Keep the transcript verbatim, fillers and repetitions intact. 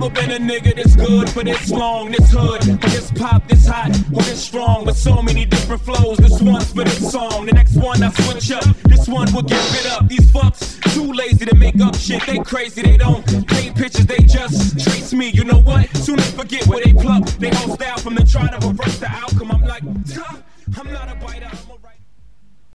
never been a nigga this good for this long, this hood, for this pop, this hot, or this strong, with so many different flows. This one's for this song, the next one I switch up, this one will get rid up. These fucks too lazy to make up shit, they crazy, they don't paint pictures, they just trace me. You know what? Soon they forget where they pluck, they all style from the try to reverse the outcome. I'm like, I'm not a biter.